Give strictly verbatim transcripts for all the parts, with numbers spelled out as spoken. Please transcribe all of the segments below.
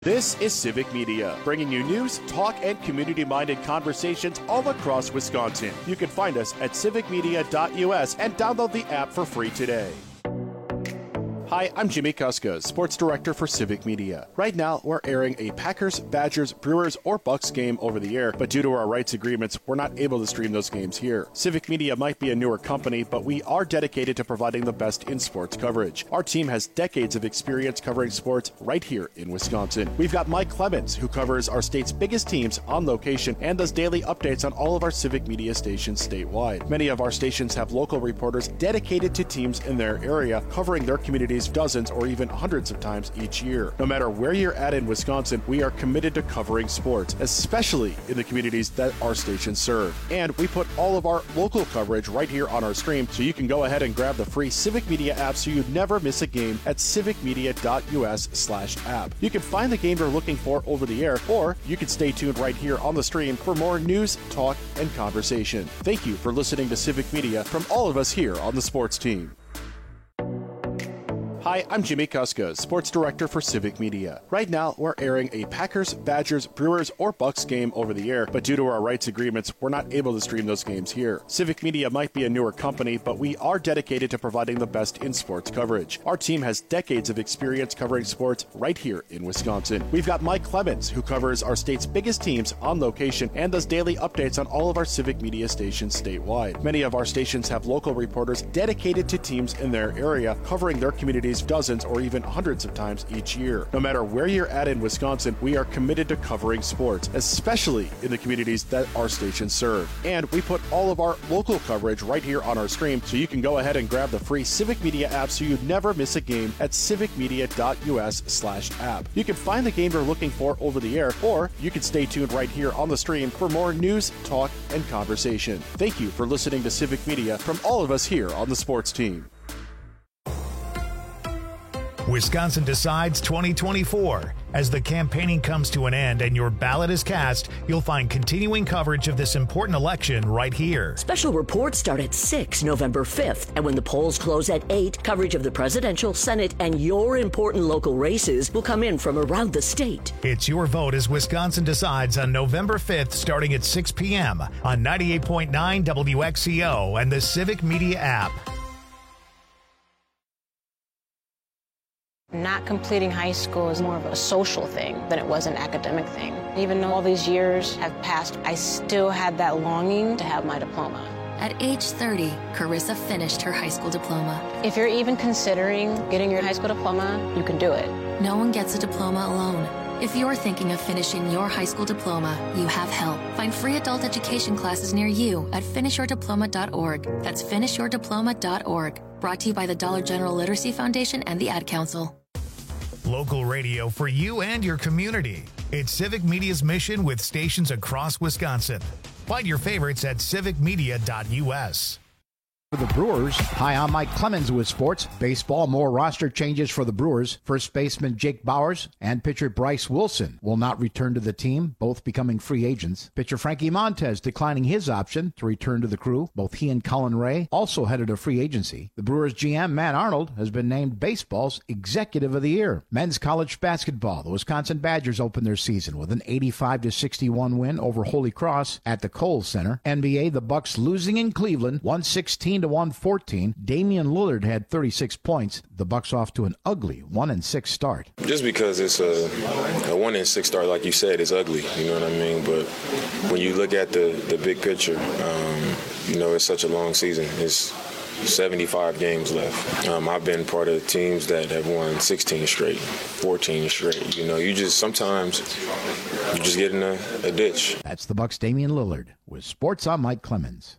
This is Civic Media, bringing you news, talk, and community-minded conversations all across Wisconsin. You can find us at civic media dot U S and download the app for free today. Hi, I'm Jimmy Kuska, Sports Director for Civic Media. Right now, we're airing a Packers, Badgers, Brewers, or Bucks game over the air, but due to our rights agreements, we're not able to stream those games here. Civic Media might be a newer company, but we are dedicated to providing the best in sports coverage. Our team has decades of experience covering sports right here in Wisconsin. We've got Mike Clemens, who covers our state's biggest teams on location and does daily updates on all of our Civic Media stations statewide. Many of our stations have local reporters dedicated to teams in their area, covering their communities dozens or even hundreds of times each year. No matter where you're at in Wisconsin, we are committed to covering sports, especially in the communities that our stations serve. And we put all of our local coverage right here on our stream, so you can go ahead and grab the free Civic Media app so you never miss a game at civic media dot U S slash app. You can find the game you're looking for over the air, or you can stay tuned right here on the stream for more news, talk, and conversation. Thank you for listening to Civic Media from all of us here on the sports team. Hi, I'm Jimmy Kuska, Sports Director for Civic Media. Right now, we're airing a Packers, Badgers, Brewers, or Bucks game over the air, but due to our rights agreements, we're not able to stream those games here. Civic Media might be a newer company, but we are dedicated to providing the best in sports coverage. Our team has decades of experience covering sports right here in Wisconsin. We've got Mike Clemens, who covers our state's biggest teams on location and does daily updates on all of our Civic Media stations statewide. Many of our stations have local reporters dedicated to teams in their area, covering their communities dozens or even hundreds of times each year. No matter where you're at in Wisconsin, we are committed to covering sports, especially in the communities that our stations serve. And we put all of our local coverage right here on our stream, so you can go ahead and grab the free Civic Media app so you never miss a game at civic media dot U S slash app. You can find the game you're looking for over the air, or you can stay tuned right here on the stream for more news, talk, and conversation. Thank you for listening to Civic Media from all of us here on the sports team. Wisconsin Decides twenty twenty-four. As the campaigning comes to an end and your ballot is cast, you'll find continuing coverage of this important election right here. Special reports start at six November fifth, and when the polls close at eight, coverage of the presidential, Senate, and your important local races will come in from around the state. It's your vote as Wisconsin Decides on November fifth, starting at six p.m. on ninety-eight point nine W X C O and the Civic Media app. Not completing high school is more of a social thing than it was an academic thing. Even though all these years have passed, I still had that longing to have my diploma. At age thirty, Carissa finished her high school diploma. If you're even considering getting your high school diploma, you can do it. No one gets a diploma alone. If you're thinking of finishing your high school diploma, you have help. Find free adult education classes near you at finish your diploma dot org. That's finish your diploma dot org. Brought to you by the Dollar General Literacy Foundation and the Ad Council. Local radio for you and your community. It's Civic Media's mission with stations across Wisconsin. Find your favorites at civic media dot U S. For the Brewers, hi, I'm Mike Clemens with sports. Baseball, more roster changes for the Brewers. First baseman Jake Bowers and pitcher Bryce Wilson will not return to the team, both becoming free agents. Pitcher Frankie Montez declining his option to return to the crew. Both he and Colin Ray also headed a free agency. The Brewers G M, Matt Arnold, has been named baseball's Executive of the Year. Men's college basketball, the Wisconsin Badgers opened their season with an eighty-five to sixty-one win over Holy Cross at the Kohl Center. N B A, the Bucks losing in Cleveland, one sixteen to one fourteen. Damian Lillard had thirty-six points. The Bucks off to an ugly one and six start. Just because it's a, a one and six start, like you said, is ugly. You know what I mean? But when you look at the the big picture, um, you know, it's such a long season. It's seventy-five games left. Um, I've been part of teams that have won sixteen straight, fourteen straight. You know, you just sometimes you just get in a, a ditch. That's the Bucks' Damian Lillard. With sports, I'm Mike Clemens.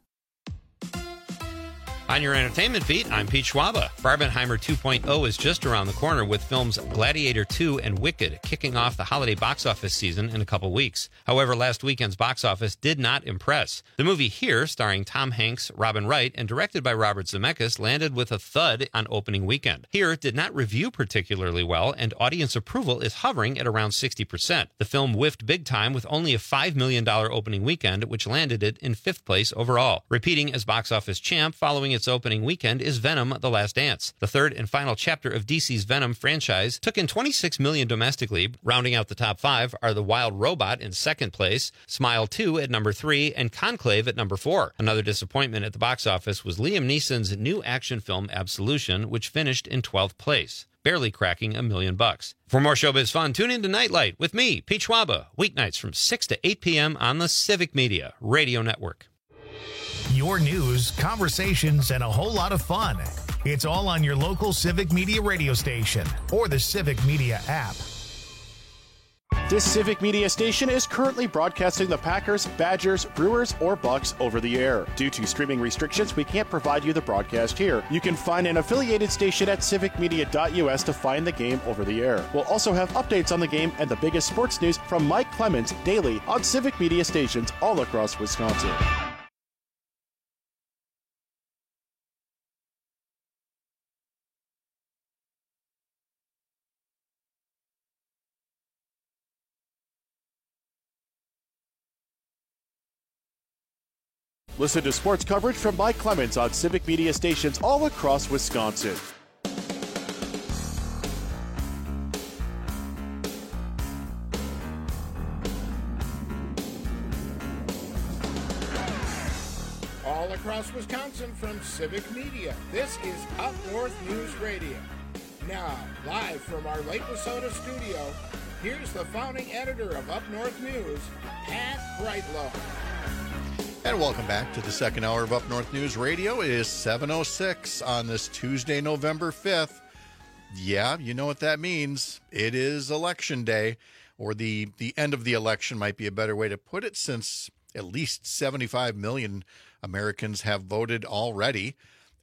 On your entertainment beat, I'm Pete Schwaba. Barbenheimer two point oh is just around the corner with films Gladiator two and Wicked kicking off the holiday box office season in a couple weeks. However, last weekend's box office did not impress. The movie Here, starring Tom Hanks, Robin Wright, and directed by Robert Zemeckis, landed with a thud on opening weekend. Here did not review particularly well, and audience approval is hovering at around sixty percent. The film whiffed big time with only a five million dollars opening weekend, which landed it in fifth place overall. Repeating as box office champ following its its opening weekend is Venom: The Last Dance. The third and final chapter of D C's Venom franchise took in twenty-six million dollars domestically. Rounding out the top five are The Wild Robot in second place, Smile two at number three, and Conclave at number four. Another disappointment at the box office was Liam Neeson's new action film Absolution, which finished in twelfth place, barely cracking a million bucks. For more showbiz fun, tune in to Nightlight with me, Pete Schwaba, weeknights from six to eight p.m. on the Civic Media Radio Network. Your news, conversations, and a whole lot of fun. It's all on your local Civic Media radio station or the Civic Media app. This Civic Media station is currently broadcasting the Packers, Badgers, Brewers, or Bucks over the air. Due to streaming restrictions, we can't provide you the broadcast here. You can find an affiliated station at civic media dot u s to find the game over the air. We'll also have updates on the game and the biggest sports news from Mike Clemens daily on Civic Media stations all across Wisconsin. Listen to sports coverage from Mike Clemens on Civic Media stations all across Wisconsin. All across Wisconsin from Civic Media, this is Up North News Radio. Now, live from our Lake Wissota studio, here's the founding editor of Up North News, Pat Breitlow. And welcome back to the second hour of Up North News Radio. It is seven oh six on this Tuesday, November fifth. Yeah, you know what that means. It is Election Day, or the, the end of the election might be a better way to put it, since at least seventy-five million Americans have voted already,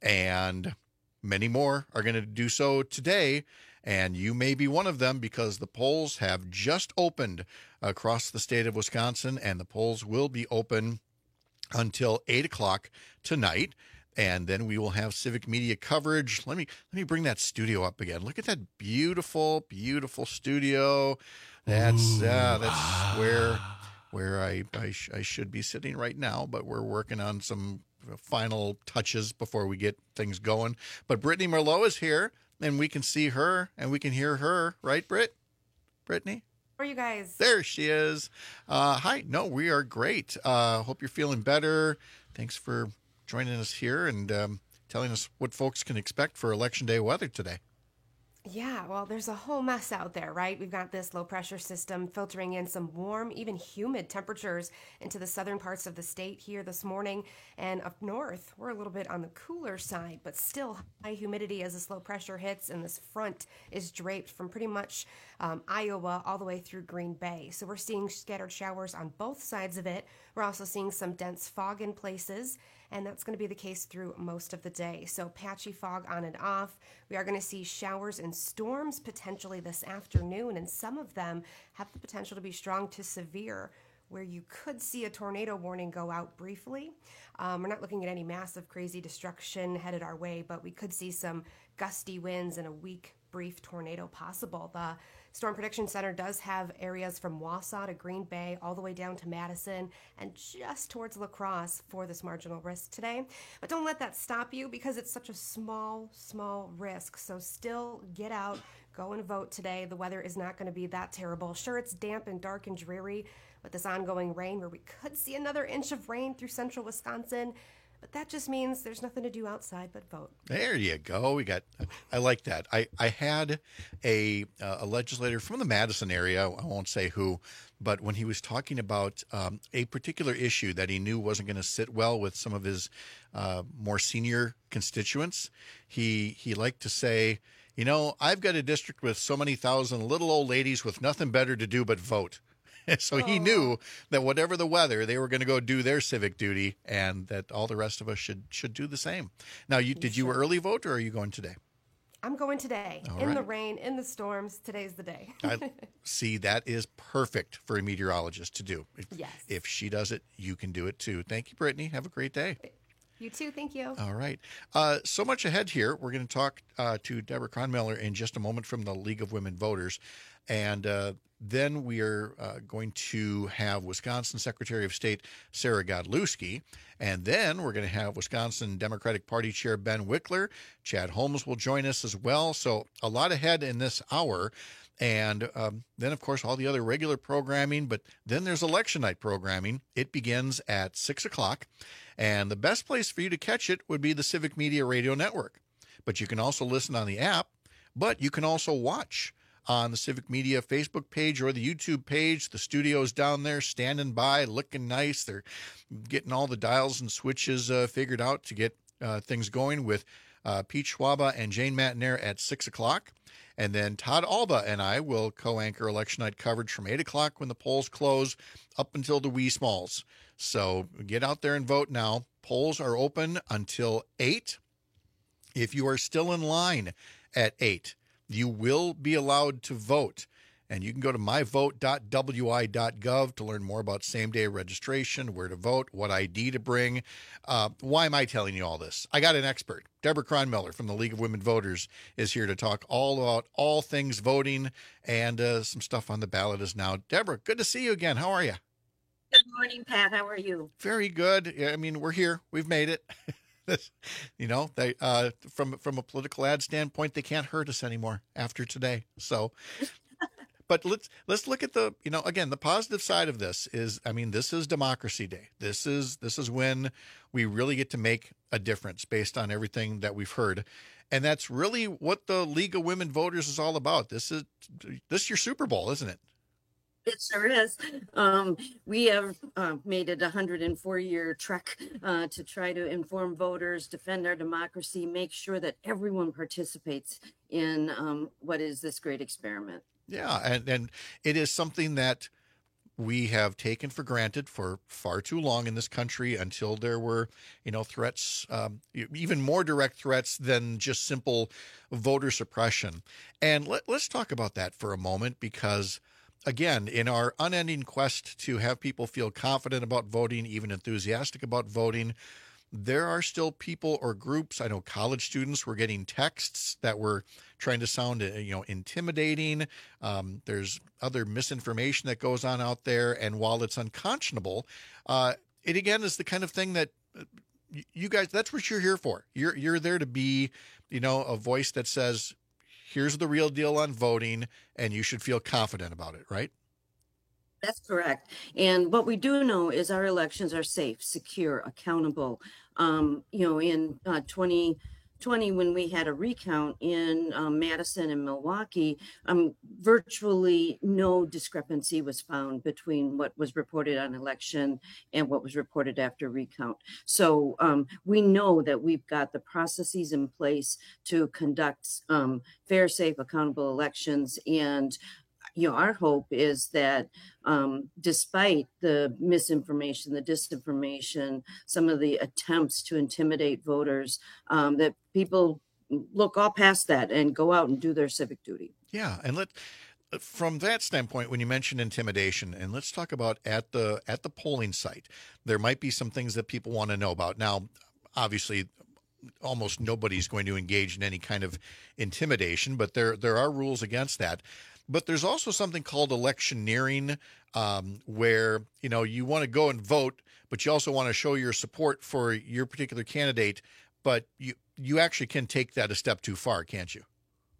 and many more are going to do so today. And you may be one of them, because the polls have just opened across the state of Wisconsin, and the polls will be open until eight o'clock tonight, and then we will have Civic Media coverage. Let me let me bring that studio up again. Look at that beautiful, beautiful studio. That's uh, that's where where I I, sh- I should be sitting right now, but we're working on some final touches before we get things going. But Brittany Merlot is here, and we can see her and we can hear her, right, Britt? Brittany? How are you guys? There she is. Uh, hi. No, we are great. Uh, hope you're feeling better. Thanks for joining us here and um, telling us what folks can expect for Election Day weather today. Yeah, well, there's a whole mess out there, right? We've got this low pressure system filtering in some warm, even humid temperatures into the southern parts of the state here this morning. And up north, we're a little bit on the cooler side, but still high humidity as this low pressure hits. And this front is draped from pretty much um, Iowa all the way through Green Bay. So we're seeing scattered showers on both sides of it. We're also seeing some dense fog in places, and that's going to be the case through most of the day. So patchy fog on and off. We are going to see showers and storms potentially this afternoon, and some of them have the potential to be strong to severe, where you could see a tornado warning go out briefly. Um, we're not looking at any massive, crazy destruction headed our way, but we could see some gusty winds and a weak, brief tornado possible. The Storm Prediction Center does have areas from Wausau to Green Bay all the way down to Madison and just towards La Crosse for this marginal risk today. But don't let that stop you, because it's such a small, small risk. So still get out, go and vote today. The weather is not going to be that terrible. Sure, it's damp and dark and dreary with this ongoing rain, where we could see another inch of rain through central Wisconsin. But that just means there's nothing to do outside but vote. There you go. We got. I like that. I I had a uh, a legislator from the Madison area. I won't say who, but when he was talking about um, a particular issue that he knew wasn't going to sit well with some of his uh, more senior constituents, he he liked to say, you know, I've got a district with so many thousand little old ladies with nothing better to do but vote. So he knew that whatever the weather, they were going to go do their civic duty, and that all the rest of us should should do the same. Now, you did you early vote, or are you going today? I'm going today. All in right. the rain, in the storms. Today's the day. I, see, that is perfect for a meteorologist to do. If, yes. If she does it, you can do it too. Thank you, Brittany. Have a great day. You too. Thank you. All right. Uh, so much ahead here. We're going to talk uh, to Deborah Kronmiller in just a moment from the League of Women Voters. And uh, then we are uh, going to have Wisconsin Secretary of State Sarah Godlewski. And then we're going to have Wisconsin Democratic Party Chair Ben Wickler. Chad Holmes will join us as well. So a lot ahead in this hour. And um, then, of course, all the other regular programming. But then there's election night programming. It begins at six o'clock. And the best place for you to catch it would be the Civic Media Radio Network. But you can also listen on the app. But you can also watch on the Civic Media Facebook page or the YouTube page. The studio's down there standing by, looking nice. They're getting all the dials and switches uh, figured out to get uh, things going with uh, Pete Schwaba and Jane Matinaire at six o'clock. And then Todd Alba and I will co-anchor election night coverage from eight o'clock when the polls close up until the wee smalls. So get out there and vote now. Polls are open until eight. If you are still in line at eight, you will be allowed to vote. And you can go to my vote dot w i dot gov to learn more about same-day registration, where to vote, what I D to bring. Uh, why am I telling you all this? I got an expert. Deborah Kronmiller from the League of Women Voters is here to talk all about all things voting, and uh, some stuff on the ballot is now. Deborah, good to see you again. How are you? Good morning, Pat. How are you? Very good. I mean, we're here. We've made it. You know, they uh, from from a political ad standpoint, they can't hurt us anymore after today. So, but let's let's look at the, you know, again, the positive side of this is, I mean, this is Democracy Day. This is this is when we really get to make a difference based on everything that we've heard, and that's really what the League of Women Voters is all about. This is this is your Super Bowl, isn't it? It sure is. Um, we have uh, made it a one hundred four year trek uh, to try to inform voters, defend our democracy, make sure that everyone participates in um, what is this great experiment. Yeah, and, and it is something that we have taken for granted for far too long in this country until there were, you know, threats, um, even more direct threats than just simple voter suppression. And let, let's talk about that for a moment, because again, in our unending quest to have people feel confident about voting, even enthusiastic about voting, there are still people or groups. I know college students were getting texts that were trying to sound, you know, intimidating. Um, there's other misinformation that goes on out there. And while it's unconscionable, uh, it again is the kind of thing that you guys, that's what you're here for. You're, you're there to be, you know, a voice that says, here's the real deal on voting, and you should feel confident about it, right? That's correct. And what we do know is our elections are safe, secure, accountable. Um, you know, in uh, twenty twenty, when we had a recount in um, Madison and Milwaukee, um, virtually no discrepancy was found between what was reported on election and what was reported after recount. So um, we know that we've got the processes in place to conduct um, fair, safe, accountable elections. And you know, our hope is that um, despite the misinformation, the disinformation, some of the attempts to intimidate voters, um, that people look all past that and go out and do their civic duty. Yeah, and let from that standpoint, when you mention intimidation, and let's talk about at the at the polling site, there might be some things that people want to know about. Now, obviously, almost nobody's going to engage in any kind of intimidation, but there there are rules against that. But there's also something called electioneering, um, where, you know, you want to go and vote, but you also want to show your support for your particular candidate. But you you actually can take that a step too far, can't you?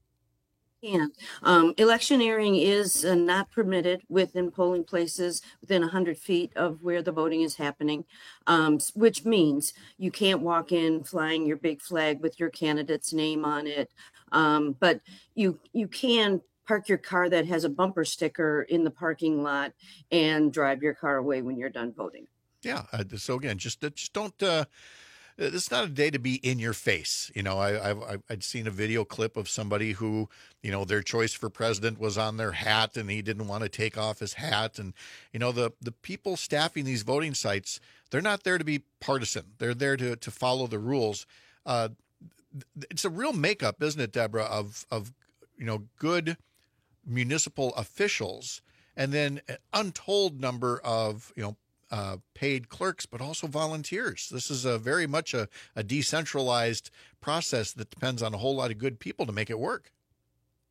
Yeah. Um, electioneering is uh, not permitted within polling places within one hundred feet of where the voting is happening, um, which means you can't walk in flying your big flag with your candidate's name on it. Um, but you you can park your car that has a bumper sticker in the parking lot and drive your car away when you're done voting. Yeah. Uh, so again, just just don't. Uh, it's not a day to be in your face. You know, I, I've I'd seen a video clip of somebody who, you know, their choice for president was on their hat, and he didn't want to take off his hat. And you know, the the people staffing these voting sites, they're not there to be partisan. They're there to to follow the rules. Uh, it's a real makeup, isn't it, Deborah, of of you know good municipal officials, and then an untold number of, you know, uh, paid clerks, but also volunteers. This is a very much a, a decentralized process that depends on a whole lot of good people to make it work.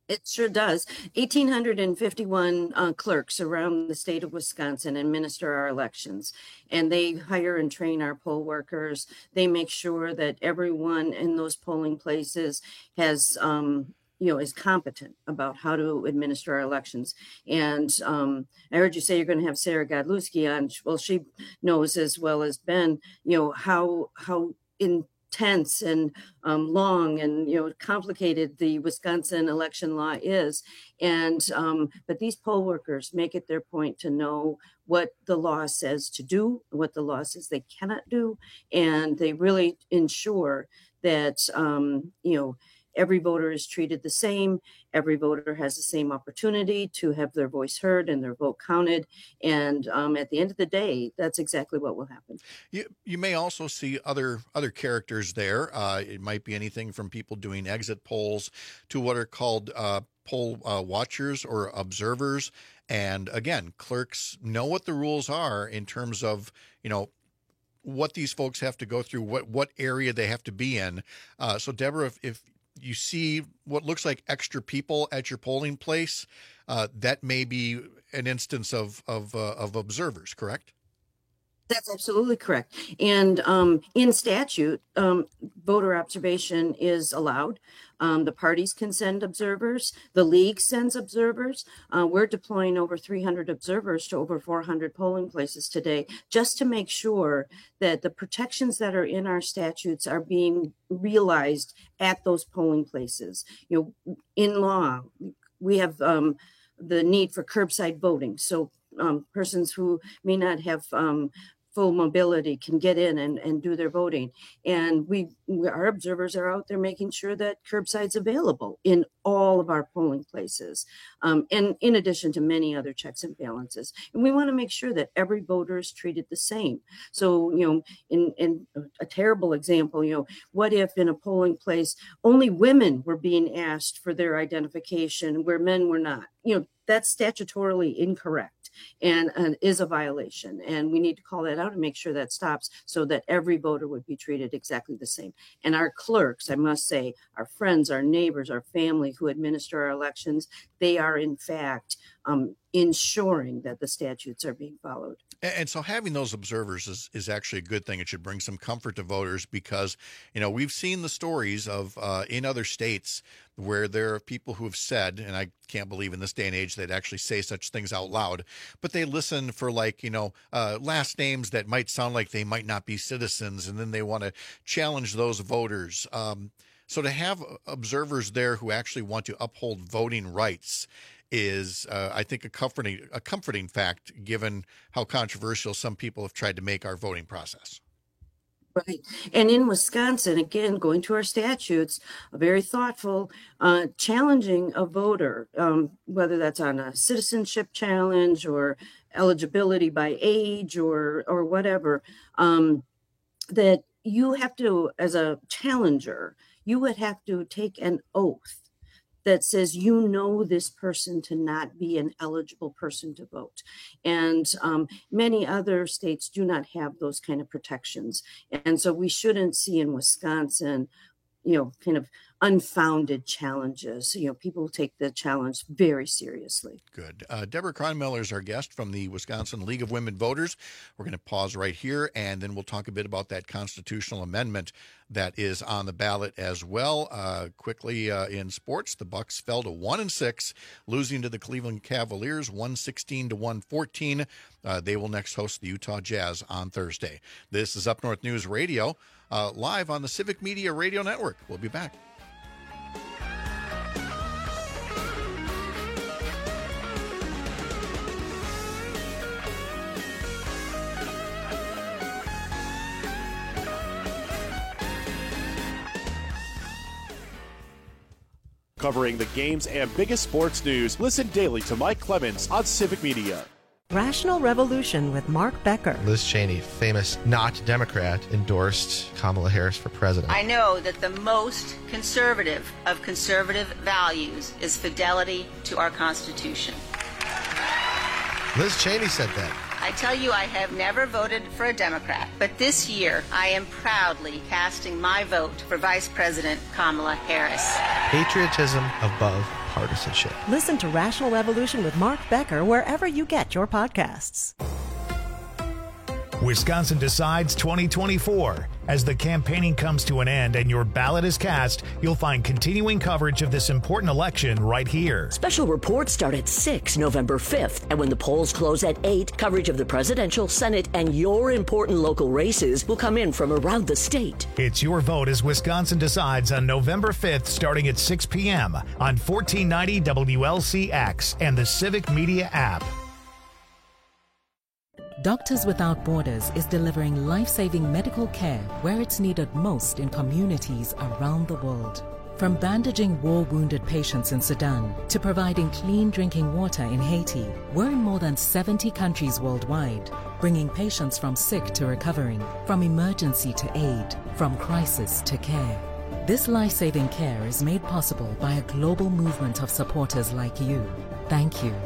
It sure does. one thousand eight hundred fifty-one uh, clerks around the state of Wisconsin administer our elections, and they hire and train our poll workers. They make sure that everyone in those polling places has, um, you know, is competent about how to administer our elections. And um, I heard you say you're going to have Sarah Godlewski on. Well, she knows as well as Ben, you know, how how in tense and um, long and, you know, complicated the Wisconsin election law is. And, um, but these poll workers make it their point to know what the law says to do, what the law says they cannot do. And they really ensure that, um, you know, every voter is treated the same. Every voter has the same opportunity to have their voice heard and their vote counted. And um, at the end of the day, that's exactly what will happen. You you may also see other other characters there. Uh, it might be anything from people doing exit polls to what are called uh, poll uh, watchers or observers. And again, clerks know what the rules are in terms of, you know, what these folks have to go through, what what area they have to be in. Uh, so, Deborah, if, if you see what looks like extra people at your polling place, uh, that may be an instance of of, uh, of observers, correct? That's absolutely correct. And um, in statute, um, voter observation is allowed. Um, the parties can send observers. The league sends observers. Uh, we're deploying over three hundred observers to over four hundred polling places today, just to make sure that the protections that are in our statutes are being realized at those polling places. You know, in law, we have um, the need for curbside voting. So um, persons who may not have um, full mobility can get in and, and do their voting. And we, we, our observers are out there making sure that curbside's available in all of our polling places. Um, and in addition to many other checks and balances. And we want to make sure that every voter is treated the same. So, you know, in, in a terrible example, you know, what if in a polling place, only women were being asked for their identification where men were not? You know, that's statutorily incorrect. And, and is a violation. And we need to call that out and make sure that stops so that every voter would be treated exactly the same. And our clerks, I must say, our friends, our neighbors, our family who administer our elections, they are in fact um, ensuring that the statutes are being followed. And so having those observers is, is actually a good thing. It should bring some comfort to voters because, you know, we've seen the stories of uh, in other states where there are people who have said, and I can't believe in this day and age they'd actually say such things out loud, but they listen for like, you know, uh, last names that might sound like they might not be citizens, and then they want to challenge those voters. Um, so to have observers there who actually want to uphold voting rights is, uh, I think, a comforting a comforting fact, given how controversial some people have tried to make our voting process. Right. And in Wisconsin, again, going to our statutes, a very thoughtful, uh, challenging a voter, um, whether that's on a citizenship challenge or eligibility by age or or whatever, um, that you have to, as a challenger, you would have to take an oath that says, you know, this person to not be an eligible person to vote. And um, many other states do not have those kind of protections. And so we shouldn't see in Wisconsin, you know, kind of unfounded challenges. You know, people take the challenge very seriously. Good. Uh, Deborah Kronmiller is our guest from the Wisconsin League of Women Voters. We're going to pause right here, and then we'll talk a bit about that constitutional amendment that is on the ballot as well. Uh, quickly uh, in sports, the Bucks fell to one and six, losing to the Cleveland Cavaliers one sixteen to one fourteen. Uh, they will next host the Utah Jazz on Thursday. This is Up North News Radio, uh, live on the Civic Media Radio Network. We'll be back. Covering the games and biggest sports news, listen daily to Mike Clemens on Civic Media. Rational Revolution with Mark Becker. Liz Cheney, famous not Democrat, endorsed Kamala Harris for president. I know that the most conservative of conservative values is fidelity to our Constitution. Liz Cheney said that. I tell you, I have never voted for a Democrat, but this year I am proudly casting my vote for Vice President Kamala Harris. Patriotism above partisanship. Listen to Rational Revolution with Mark Becker wherever you get your podcasts. Wisconsin Decides twenty twenty-four. As the campaigning comes to an end and your ballot is cast, you'll find continuing coverage of this important election right here. Special reports start at six November fifth, and when the polls close at eight, coverage of the presidential, Senate, and your important local races will come in from around the state. It's your vote as Wisconsin Decides on November fifth, starting at six p.m. on fourteen ninety W L C X and the Civic Media app. Doctors Without Borders is delivering life-saving medical care where it's needed most in communities around the world. From bandaging war-wounded patients in Sudan to providing clean drinking water in Haiti, we're in more than seventy countries worldwide, bringing patients from sick to recovering, from emergency to aid, from crisis to care. This life-saving care is made possible by a global movement of supporters like you. Thank you.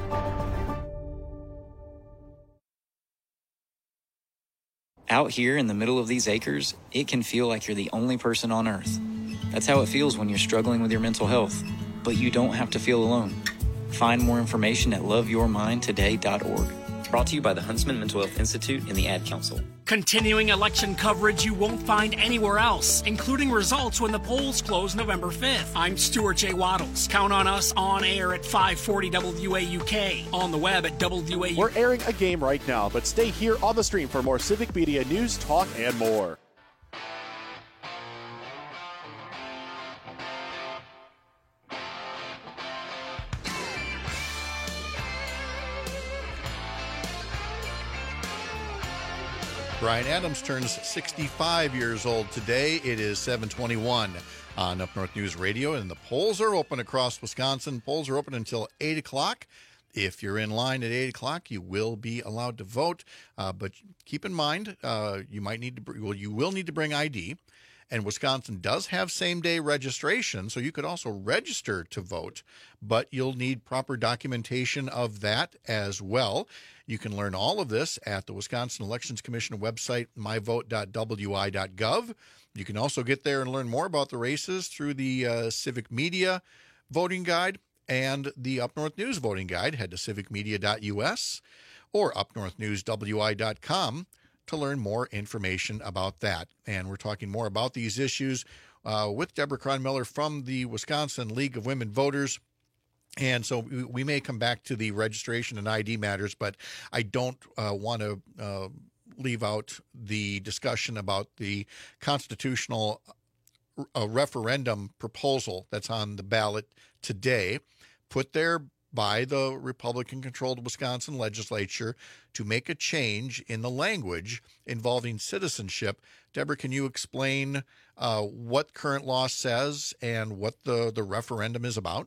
Out here in the middle of these acres, it can feel like you're the only person on Earth. That's how it feels when you're struggling with your mental health. But you don't have to feel alone. Find more information at love your mind today dot org. Brought to you by the Huntsman Mental Health Institute and the Ad Council. Continuing election coverage you won't find anywhere else, including results when the polls close November fifth. I'm Stuart J. Waddles. Count on us on air at five forty W A U K, on the web at W A U K. We're airing a game right now, but stay here on the stream for more Civic Media news, talk, and more. Brian Adams turns sixty-five years old today. It is seven twenty-one on Up North News Radio, and the polls are open across Wisconsin. Polls are open until eight o'clock. If you're in line at eight o'clock, you will be allowed to vote. Uh, but keep in mind, uh, you might need to, well, you will need to bring I D. And Wisconsin does have same-day registration, so you could also register to vote, but you'll need proper documentation of that as well. You can learn all of this at the Wisconsin Elections Commission website, my vote dot w i dot gov. You can also get there and learn more about the races through the uh, Civic Media voting guide and the Up North News voting guide. Head to civic media dot u s or up north news w i dot com to learn more information about that. And we're talking more about these issues uh, with Deborah Cronmiller from the Wisconsin League of Women Voters. And so we, we may come back to the registration and I D matters, but I don't uh, want to uh, leave out the discussion about the constitutional uh, referendum proposal that's on the ballot today, put there by the Republican-controlled Wisconsin legislature to make a change in the language involving citizenship. Deborah, can you explain uh, what current law says and what the, the referendum is about?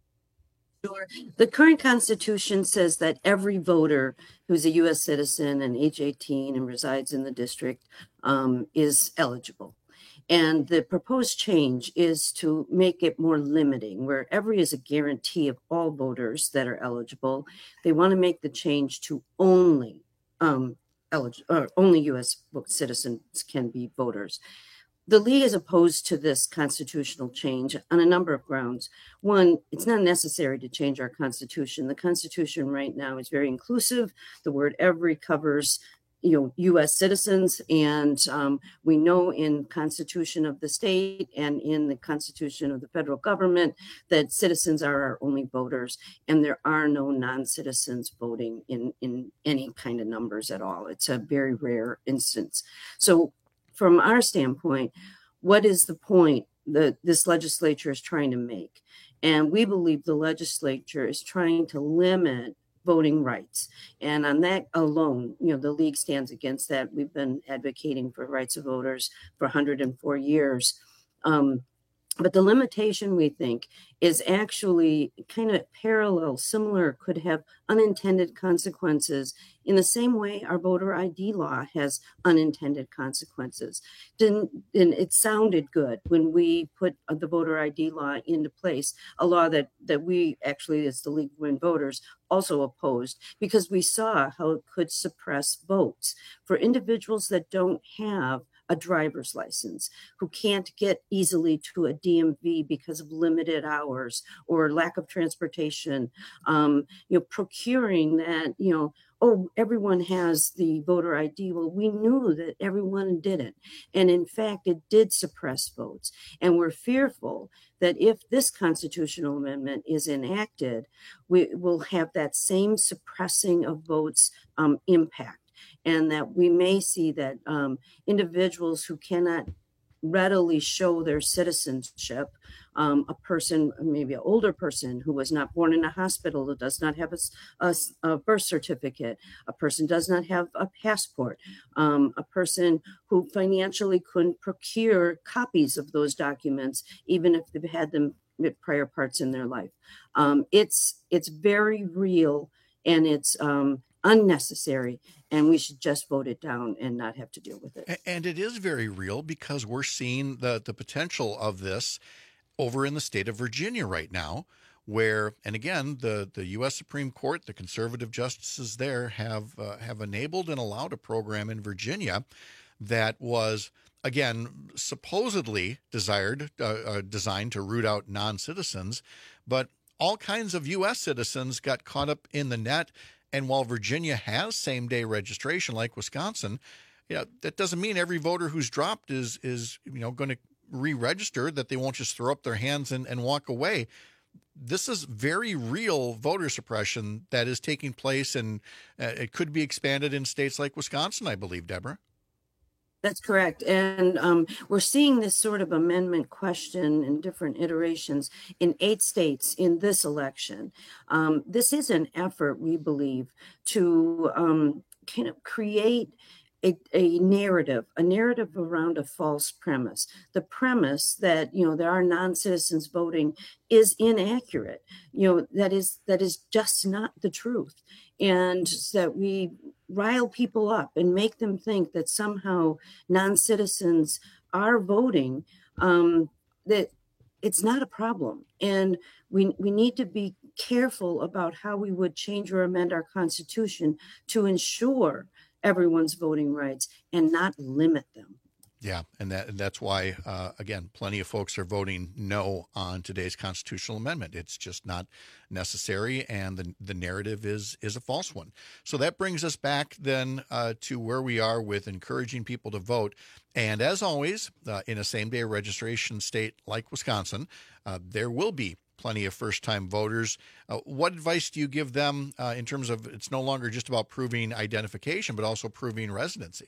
Sure. The current Constitution says that every voter who's a U S citizen and age eighteen and resides in the district um, is eligible. And the proposed change is to make it more limiting, where every is a guarantee of all voters that are eligible. They want to make the change to only um, elig- or only U S citizens can be voters. The League is opposed to this constitutional change on a number of grounds. One, it's not necessary to change our Constitution. The Constitution right now is very inclusive. The word every covers you know, U S citizens, and um, we know in Constitution of the state and in the Constitution of the federal government that citizens are our only voters, and there are no non-citizens voting in, in any kind of numbers at all. It's a very rare instance. So from our standpoint, what is the point that this legislature is trying to make? And we believe the legislature is trying to limit voting rights. And on that alone, you know, the League stands against that. We've been advocating for rights of voters for one hundred four years. Um, but the limitation, we think, is actually kind of parallel, similar, could have unintended consequences in the same way our voter I D law has unintended consequences. Didn't, and it sounded good when we put the voter I D law into place, a law that, that we actually, as the League of Women Voters, also opposed, because we saw how it could suppress votes for individuals that don't have a driver's license, who can't get easily to a D M V because of limited hours or lack of transportation, um, you know, procuring that, you know, oh, everyone has the voter I D. Well, we knew that everyone didn't. And in fact, it did suppress votes. And we're fearful that if this constitutional amendment is enacted, we will have that same suppressing of votes um, impact. And that we may see that um, individuals who cannot readily show their citizenship, um, a person, maybe an older person who was not born in a hospital, who does not have a, a, a birth certificate, a person does not have a passport, um, a person who financially couldn't procure copies of those documents, even if they've had them at prior parts in their life. Um, it's it's very real, and it's um, unnecessary, and we should just vote it down and not have to deal with it. And it is very real because we're seeing the, the potential of this over in the state of Virginia right now, where, and again, the, the U S Supreme Court, the conservative justices there have uh, have enabled and allowed a program in Virginia that was, again, supposedly desired, uh, uh, designed to root out non-citizens, but all kinds of U S citizens got caught up in the net. And while Virginia has same-day registration like Wisconsin, you know, that doesn't mean every voter who's dropped is, is you know, going to re-register, that they won't just throw up their hands and, and walk away. This is very real voter suppression that is taking place, and uh, it could be expanded in states like Wisconsin, I believe, Deborah. That's correct. And um, we're seeing this sort of amendment question in different iterations in eight states in this election. Um, this is an effort, we believe, to um, kind of create a, a narrative, a narrative around a false premise. The premise that, you know, there are non-citizens voting is inaccurate. You know, that is that is just not the truth. And that we rile people up and make them think that somehow non-citizens are voting, um, that it's not a problem. And we we need to be careful about how we would change or amend our Constitution to ensure everyone's voting rights and not limit them. Yeah, and that and that's why, uh, again, plenty of folks are voting no on today's constitutional amendment. It's just not necessary, and the the narrative is is a false one. So that brings us back then uh, to where we are with encouraging people to vote. And as always, uh, in a same-day registration state like Wisconsin, uh, there will be plenty of first-time voters. Uh, what advice do you give them uh, in terms of it's no longer just about proving identification, but also proving residency?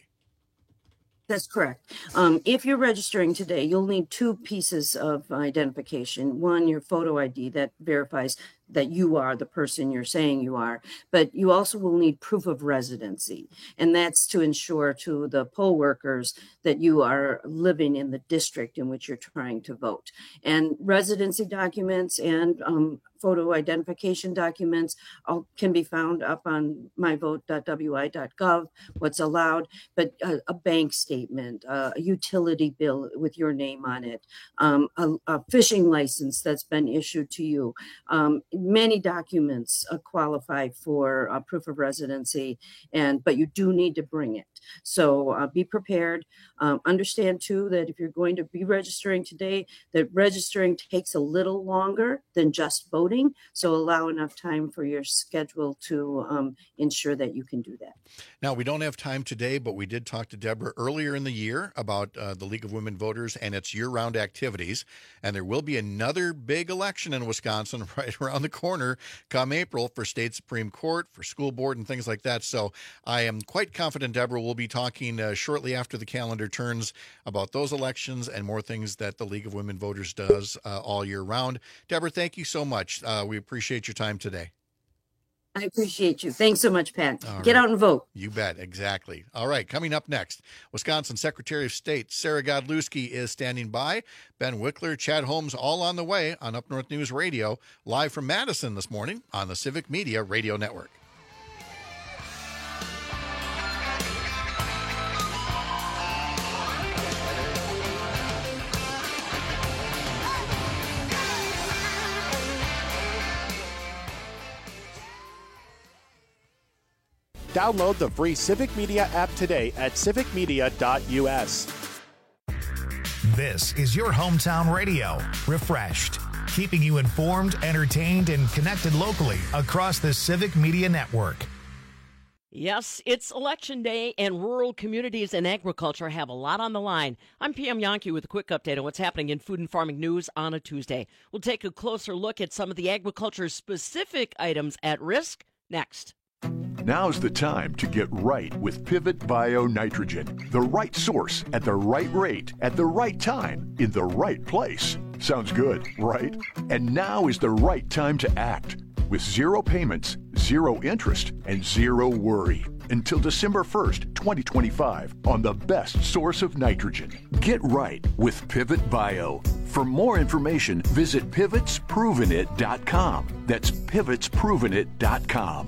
That's correct. Um, if you're registering today, you'll need two pieces of identification. One, your photo I D that verifies that you are the person you're saying you are, but you also will need proof of residency. And that's to ensure to the poll workers that you are living in the district in which you're trying to vote. And residency documents and um, photo identification documents all can be found up on my vote dot w i dot gov, what's allowed, but a, a bank statement, uh, a utility bill with your name on it, um, a, a fishing license that's been issued to you. Um, many documents uh, qualify for uh, proof of residency, and but you do need to bring it. So uh, be prepared. Um, understand, too, that if you're going to be registering today, that registering takes a little longer than just voting. So allow enough time for your schedule to um, ensure that you can do that. Now, we don't have time today, but we did talk to Deborah earlier in the year about uh, the League of Women Voters and its year-round activities. And there will be another big election in Wisconsin right around the corner come April for state Supreme Court, for school board, and things like that. So I am quite confident Deborah will be talking uh, shortly after the calendar turns about those elections and more things that the League of Women Voters does uh, all year round. Deborah, thank you so much. Uh, we appreciate your time today. I appreciate you. Thanks so much, Pat. All Get right. out and vote. You bet. Exactly. All right. Coming up next, Wisconsin Secretary of State Sarah Godlewski is standing by. Ben Wickler, Chad Holmes, all on the way on Up North News Radio, live from Madison this morning on the Civic Media Radio Network. Download the free Civic Media app today at civic media dot u s. This is your hometown radio, refreshed, keeping you informed, entertained, and connected locally across the Civic Media Network. Yes, it's Election Day, and rural communities and agriculture have a lot on the line. I'm P M Yankee with a quick update on what's happening in food and farming news on a Tuesday. We'll take a closer look at some of the agriculture-specific items at risk next. Now's the time to get right with Pivot Bio Nitrogen. The right source at the right rate at the right time in the right place. Sounds good, right? And now is the right time to act. With zero payments, zero interest, and zero worry. Until December first, twenty twenty-five, on the best source of nitrogen. Get right with Pivot Bio. For more information, visit pivots proven it dot com. That's pivots proven it dot com.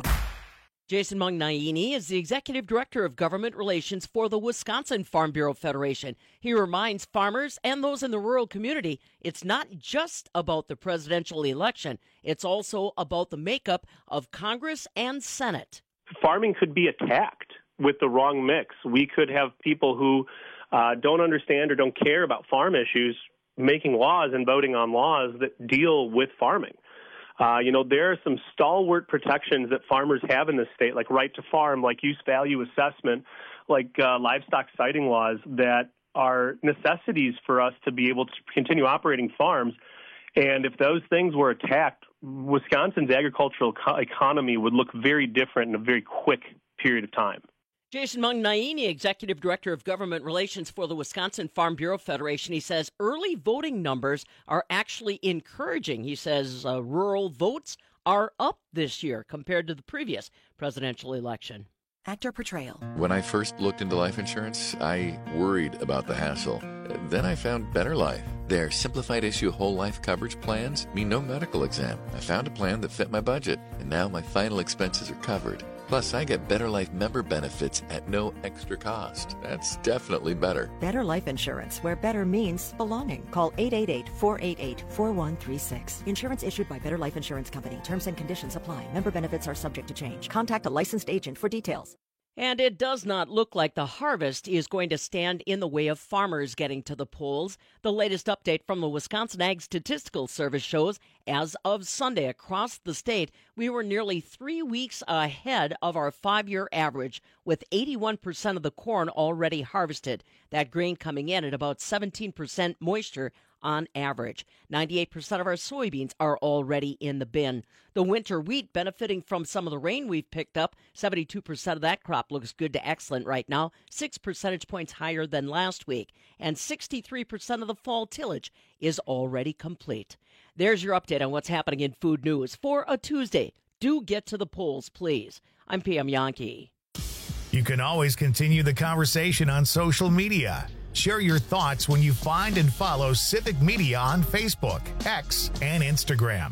Jason Mungnaini is the Executive Director of Government Relations for the Wisconsin Farm Bureau Federation. He reminds farmers and those in the rural community it's not just about the presidential election. It's also about the makeup of Congress and Senate. Farming could be attacked with the wrong mix. We could have people who uh, don't understand or don't care about farm issues making laws and voting on laws that deal with farming. Uh, you know, there are some stalwart protections that farmers have in this state, like right to farm, like use value assessment, like uh, livestock siting laws that are necessities for us to be able to continue operating farms. And if those things were attacked, Wisconsin's agricultural co- economy would look very different in a very quick period of time. Jason Mungnaini, Executive Director of Government Relations for the Wisconsin Farm Bureau Federation, he says early voting numbers are actually encouraging. He says uh, rural votes are up this year compared to the previous presidential election. Actor portrayal. When I first looked into life insurance, I worried about the hassle. Then I found Better Life. Their simplified issue whole life coverage plans mean no medical exam. I found a plan that fit my budget, and now my final expenses are covered. Plus, I get Better Life member benefits at no extra cost. That's definitely better. Better Life Insurance, where better means belonging. Call eight eight eight, four eight eight, four one three six. Insurance issued by Better Life Insurance Company. Terms and conditions apply. Member benefits are subject to change. Contact a licensed agent for details. And it does not look like the harvest is going to stand in the way of farmers getting to the polls. The latest update from the Wisconsin Ag Statistical Service shows, as of Sunday across the state, we were nearly three weeks ahead of our five-year average, with eighty-one percent of the corn already harvested. That grain coming in at about seventeen percent moisture on average. ninety-eight percent of our soybeans are already in the bin. The winter wheat benefiting from some of the rain we've picked up. seventy-two percent of that crop looks good to excellent right now, six percentage points higher than last week. And sixty-three percent of the fall tillage is already complete. There's your update on what's happening in food news for a Tuesday. Do get to the polls, please. I'm P M Yankee. You can always continue the conversation on social media. Share your thoughts when you find and follow Civic Media on Facebook, X, and Instagram.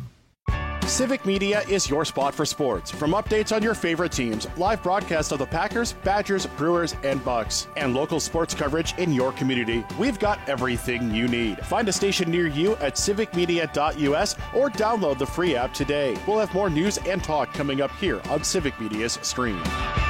Civic Media is your spot for sports. From updates on your favorite teams, live broadcasts of the Packers, Badgers, Brewers, and Bucks, and local sports coverage in your community, we've got everything you need. Find a station near you at civic media dot u s or download the free app today. We'll have more news and talk coming up here on Civic Media's stream.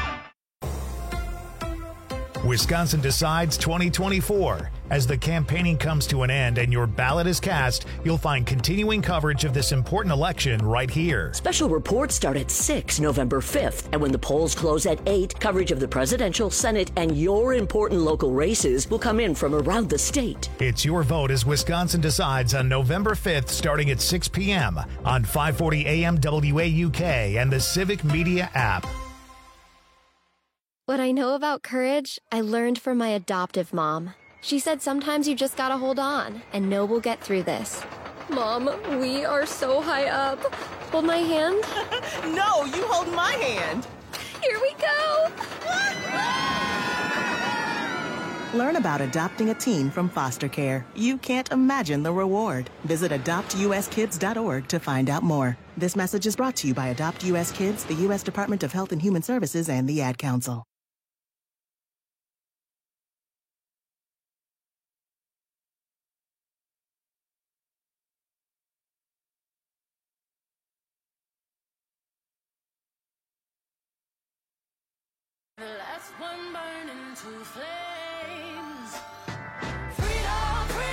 Wisconsin Decides twenty twenty-four. As the campaigning comes to an end and your ballot is cast, you'll find continuing coverage of this important election right here. Special reports start at six November fifth, and when the polls close at eight, coverage of the presidential, Senate, and your important local races will come in from around the state. It's your vote as Wisconsin Decides on November fifth, starting at six p.m. on five forty A M W A U K and the Civic Media app. What I know about courage, I learned from my adoptive mom. She said sometimes you just gotta hold on and know we'll get through this. Mom, we are so high up. Hold my hand. No, you hold my hand. Here we go. Learn about adopting a teen from foster care. You can't imagine the reward. Visit adopt u s kids dot org to find out more. This message is brought to you by Adopt U S Kids, the U S Department of Health and Human Services, and the Ad Council. The last one burning to flames. Freedom, freedom.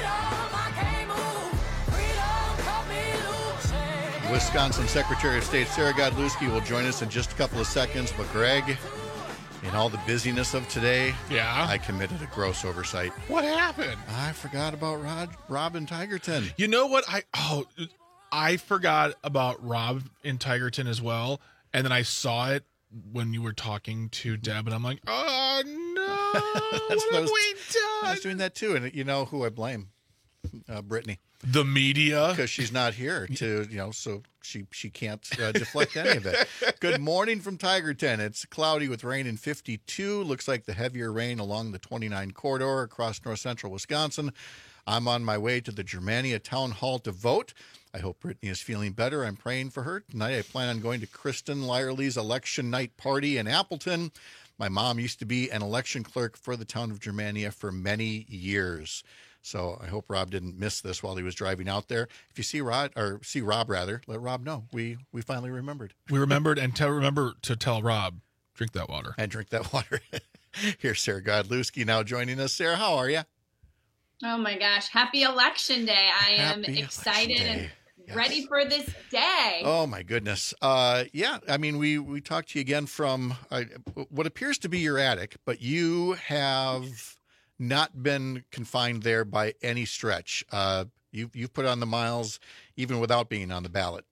Wisconsin Secretary of State Sarah Godlewski will join us in just a couple of seconds. But Greg, in all the busyness of today, yeah, I committed a gross oversight. What happened? I forgot about Rod, Rob in Tigerton. You know what? I oh, I forgot about Rob in Tigerton as well, and then I saw it when you were talking to Deb, and I'm like, oh no, That's what what I have was- we done? I was doing that too, and you know who I blame? Uh, Brittany. The media, because she's not here to, you know, so she she can't uh, deflect any of it. Good morning from Tigerton. It's cloudy with rain in fifty-two. Looks like the heavier rain along the twenty-nine corridor across north central Wisconsin. I'm on my way to the Germania Town Hall to vote. I hope Brittany is feeling better. I'm praying for her tonight. I plan on going to Kristen Lyerly's election night party in Appleton. My mom used to be an election clerk for the town of Germania for many years. So I hope Rob didn't miss this while he was driving out there. If you see Rod, or see Rob rather, let Rob know. We we finally remembered. We remembered, and tell remember to tell Rob, drink that water. And drink that water. Here's Sarah Godlewski now joining us. Sarah, how are you? Oh my gosh. Happy election day. I am Happy excited election and day. Yes. ready for this day. Oh my goodness. Uh, yeah, I mean, we, we talked to you again from uh, what appears to be your attic, but you have not been confined there by any stretch. Uh, you, you've put on the miles even without being on the ballot.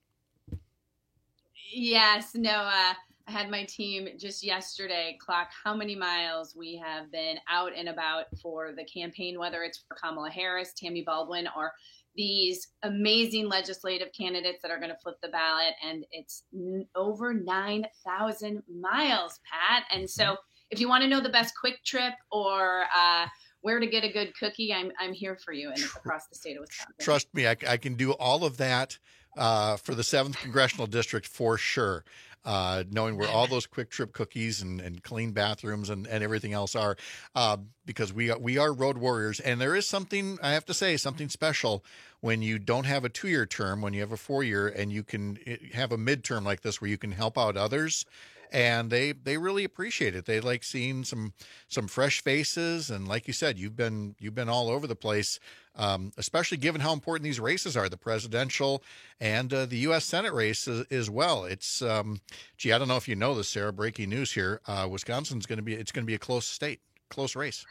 Yes, no, uh, I had my team just yesterday clock how many miles we have been out and about for the campaign, whether it's for Kamala Harris, Tammy Baldwin, or these amazing legislative candidates that are going to flip the ballot. And it's n- over nine thousand miles, Pat. And so if you want to know the best quick trip or uh, where to get a good cookie, I'm I'm here for you and across the state of Wisconsin. Trust me, I, I can do all of that uh, for the seventh Congressional District for sure. Uh, knowing where all those quick trip cookies and, and clean bathrooms and, and everything else are, uh, because we are, we are road warriors. And there is something, I have to say, something special when you don't have a two-year term, when you have a four-year and you can have a midterm like this where you can help out others. And they, they really appreciate it. They like seeing some some fresh faces, and like you said, you've been you've been all over the place, um, especially given how important these races are—the presidential and uh, the U S Senate race as, as well. It's um, gee, I don't know if you know this, Sarah. Breaking news here: uh, Wisconsin's going to be it's going to be a close state, close race.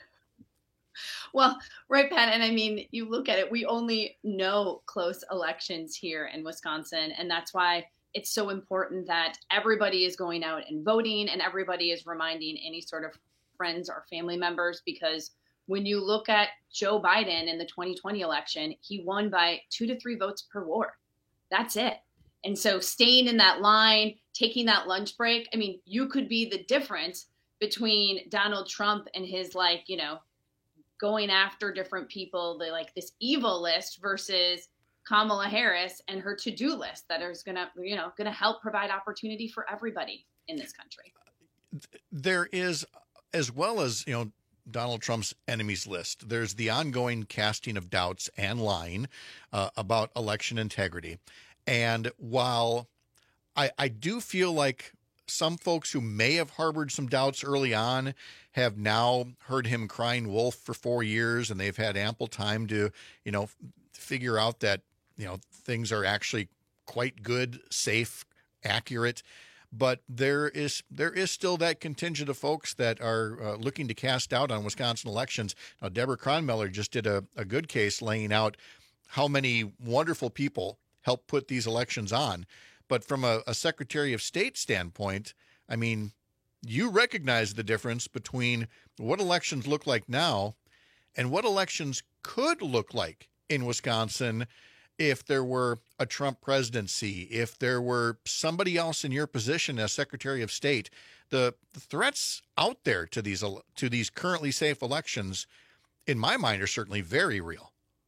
Well, right, Pat. And I mean, you look at it, we only know close elections here in Wisconsin, and that's why it's so important that everybody is going out and voting and everybody is reminding any sort of friends or family members, because when you look at Joe Biden in the twenty twenty election, he won by two to three votes per ward. That's it. And so staying in that line, taking that lunch break, I mean, you could be the difference between Donald Trump and his, like, you know, going after different people, the like this evil list versus Kamala Harris and her to-do list that is going to, you know, going to help provide opportunity for everybody in this country. There is, as well as, you know, Donald Trump's enemies list, there's the ongoing casting of doubts and lying uh, about election integrity. And while I, I do feel like some folks who may have harbored some doubts early on have now heard him crying wolf for four years, and they've had ample time to, you know, figure out that, you know, things are actually quite good, safe, accurate. But there is there is still that contingent of folks that are uh, looking to cast doubt on Wisconsin elections. Now, Deborah Kronmiller just did a, a good case laying out how many wonderful people helped put these elections on. But from a, a Secretary of State standpoint, I mean, you recognize the difference between what elections look like now and what elections could look like in Wisconsin if there were a Trump presidency, if there were somebody else in your position as Secretary of State. The, the threats out there to these to these currently safe elections, in my mind, are certainly very real.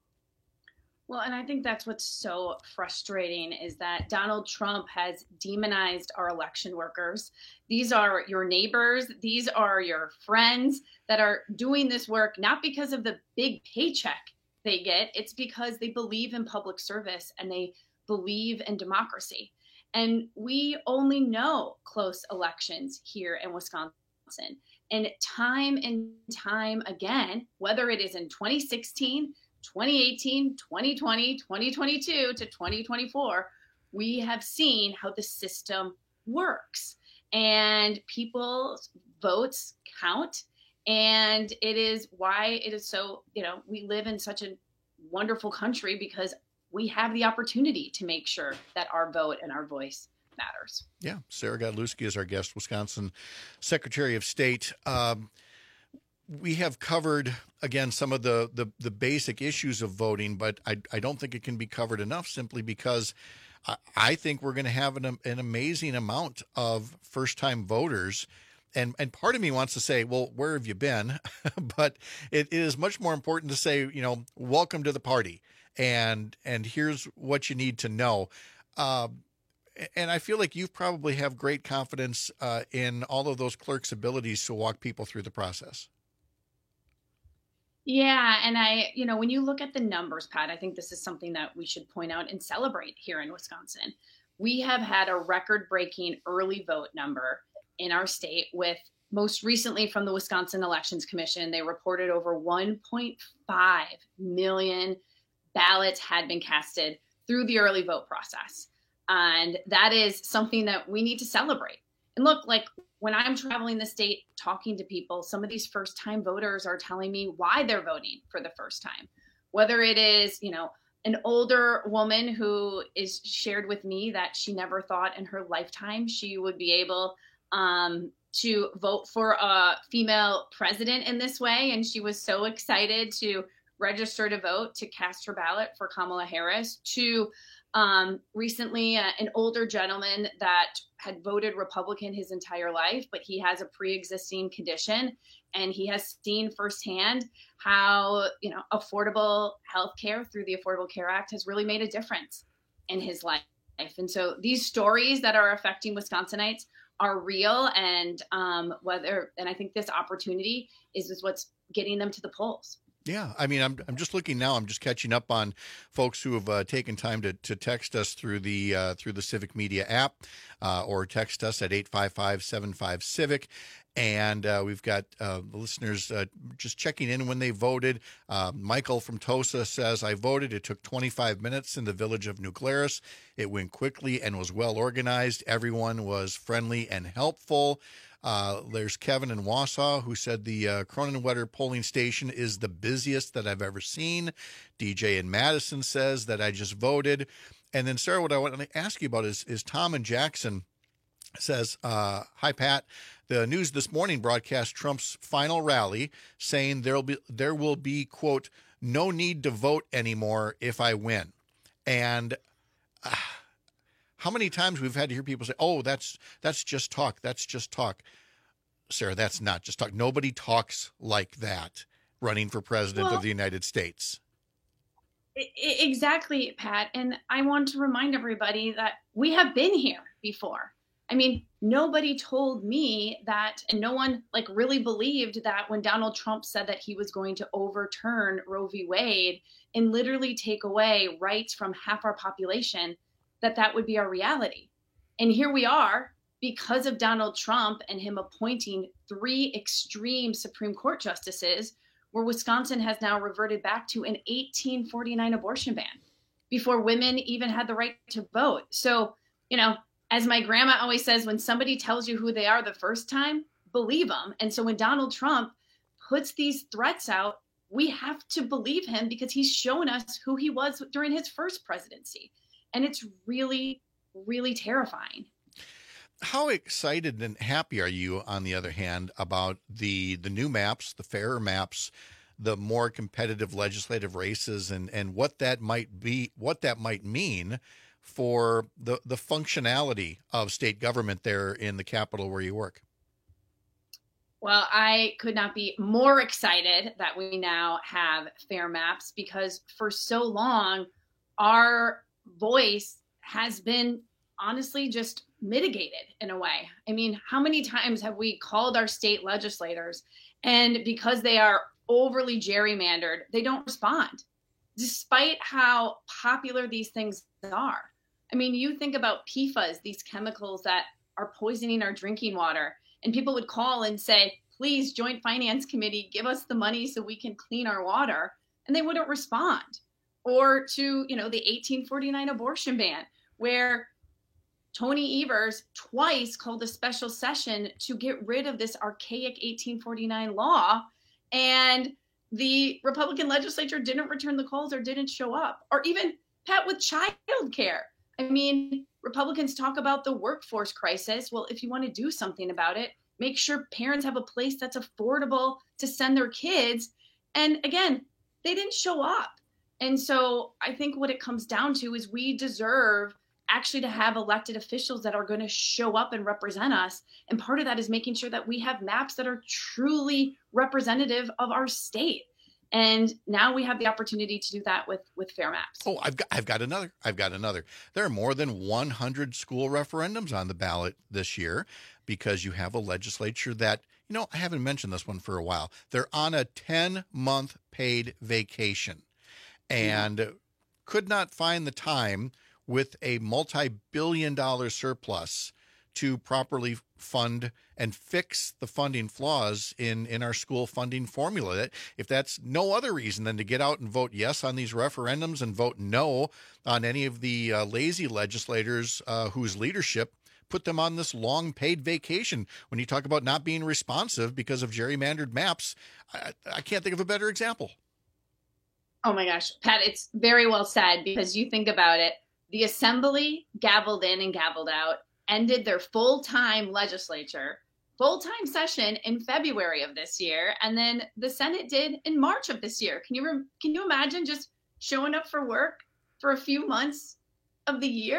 Well, and I think that's what's so frustrating is that Donald Trump has demonized our election workers. These are your neighbors. These are your friends that are doing this work, not because of the big paycheck they get. It's because they believe in public service and they believe in democracy. And we only know close elections here in Wisconsin. And time and time again, whether it is in twenty sixteen, twenty eighteen, twenty twenty, twenty twenty-two to twenty twenty-four, we have seen how the system works, and people's votes count. And it is why it is so, you know, we live in such a wonderful country, because we have the opportunity to make sure that our vote and our voice matters. Yeah. Sarah Godlewski is our guest, Wisconsin Secretary of State. Um, we have covered, again, some of the, the, the basic issues of voting, but I, I don't think it can be covered enough, simply because I, I think we're going to have an, an amazing amount of first-time voters. And and part of me wants to say, well, where have you been? But it, it is much more important to say, you know, welcome to the party, and and here's what you need to know. Uh, and I feel like you probably have great confidence uh, in all of those clerks' abilities to walk people through the process. Yeah. And I, you know, when you look at the numbers, Pat, I think this is something that we should point out and celebrate here in Wisconsin. We have had a record-breaking early vote number in our state, with most recently from the Wisconsin Elections Commission. They reported over one point five million ballots had been casted through the early vote process. And that is something that we need to celebrate. And look, like when I'm traveling the state talking to people, some of these first time voters are telling me why they're voting for the first time, whether it is, you know, an older woman who is shared with me that she never thought in her lifetime she would be able um, to vote for a female president in this way. And she was so excited to register to vote, to cast her ballot for Kamala Harris, to um, recently uh, an older gentleman that had voted Republican his entire life, but he has a pre-existing condition, and he has seen firsthand how, you know, affordable health care through the Affordable Care Act has really made a difference in his life. And so these stories that are affecting Wisconsinites are real, and um, whether, and I think this opportunity is, is what's getting them to the polls. Yeah, I mean, I'm I'm just looking now. I'm just catching up on folks who have uh, taken time to, to text us through the uh, through the Civic Media app, uh, or text us at eight five five, seven five, civic. And uh, we've got uh, listeners uh, just checking in when they voted. Uh, Michael from Tosa says, I voted. It took twenty-five minutes in the village of New Glarus. It went quickly and was well organized. Everyone was friendly and helpful. Uh, there's Kevin in Wausau who said the uh, Cronenwetter polling station is the busiest that I've ever seen. D J in Madison says that I just voted. And then, Sarah, what I want to ask you about is, is Tom in Jackson says, uh, hi, Pat. The news this morning broadcast Trump's final rally, saying there'll be there will be, quote, no need to vote anymore if I win. And uh, how many times we've had to hear people say, oh, that's that's just talk. That's just talk. Sarah, that's not just talk. Nobody talks like that running for president well, of the United States. Exactly, Pat. And I want to remind everybody that we have been here before. I mean, nobody told me that, and no one like really believed that when Donald Trump said that he was going to overturn Roe v. Wade and literally take away rights from half our population, that that would be our reality. And here we are, because of Donald Trump and him appointing three extreme Supreme Court justices, where Wisconsin has now reverted back to an eighteen forty-nine abortion ban before women even had the right to vote. So, you know, as my grandma always says, when somebody tells you who they are the first time, believe them. And so when Donald Trump puts these threats out, we have to believe him, because he's shown us who he was during his first presidency. And it's really, really terrifying. How excited and happy are you, on the other hand, about the the new maps, the fairer maps, the more competitive legislative races, and, and what that might be, what that might mean for the, the functionality of state government there in the Capitol where you work? Well, I could not be more excited that we now have fair maps, because for so long, our voice has been honestly just mitigated in a way. I mean, how many times have we called our state legislators, and because they are overly gerrymandered, they don't respond, despite how popular these things are. I mean, you think about P FAS, these chemicals that are poisoning our drinking water, and people would call and say, please, Joint Finance Committee, give us the money so we can clean our water. And they wouldn't respond. Or to, you know, the eighteen forty-nine abortion ban, where Tony Evers twice called a special session to get rid of this archaic eighteen forty-nine law, and the Republican legislature didn't return the calls or didn't show up. Or even, Pat, with childcare. I mean, Republicans talk about the workforce crisis. Well, if you want to do something about it, make sure parents have a place that's affordable to send their kids. And again, they didn't show up. And so I think what it comes down to is we deserve actually to have elected officials that are going to show up and represent us. And part of that is making sure that we have maps that are truly representative of our state. And now we have the opportunity to do that with, with Fair Maps. Oh, I've got, I've got another. I've got another. There are more than one hundred school referendums on the ballot this year because you have a legislature that, you know, I haven't mentioned this one for a while. They're on a ten-month paid vacation and yeah. could not find the time with a multi-billion dollar surplus to properly fund and fix the funding flaws in, in our school funding formula. That if that's no other reason than to get out and vote yes on these referendums and vote no on any of the uh, lazy legislators uh, whose leadership put them on this long paid vacation. When you talk about not being responsive because of gerrymandered maps, I, I can't think of a better example. Oh my gosh, Pat, it's very well said, because you think about it. The assembly gavelled in and gavelled out, ended their full-time legislature, full-time session in February of this year, and then the Senate did in March of this year. Can you re- can you imagine just showing up for work for a few months of the year?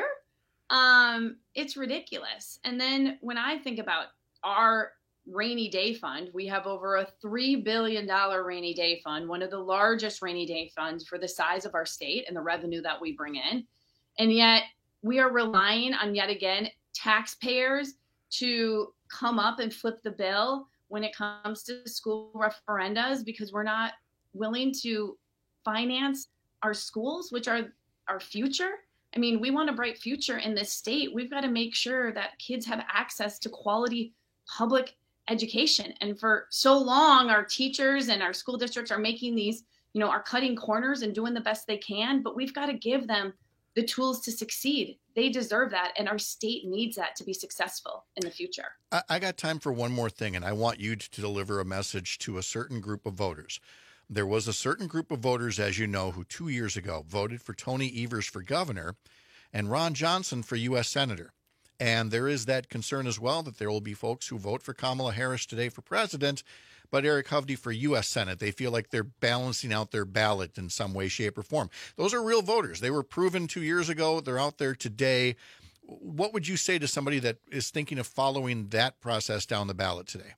Um, it's ridiculous. And then when I think about our rainy day fund, we have over a three billion dollars rainy day fund, one of the largest rainy day funds for the size of our state and the revenue that we bring in. And yet we are relying on, yet again, taxpayers to come up and flip the bill when it comes to school referendums, because we're not willing to finance our schools, which are our future. I mean, we want a bright future in this state. We've got to make sure that kids have access to quality public education. And for so long, our teachers and our school districts are making these, you know, are cutting corners and doing the best they can, but we've got to give them the tools to succeed. They deserve that, and our state needs that to be successful in the future. I, I got time for one more thing, and I want you to deliver a message to a certain group of voters. There was a certain group of voters, as you know, who two years ago voted for Tony Evers for governor and Ron Johnson for U S senator. And there is that concern as well that there will be folks who vote for Kamala Harris today for president, but Eric Hovde for U S Senate. They feel like they're balancing out their ballot in some way, shape, or form. Those are real voters. They were proven two years ago. They're out there today. What would you say to somebody that is thinking of following that process down the ballot today?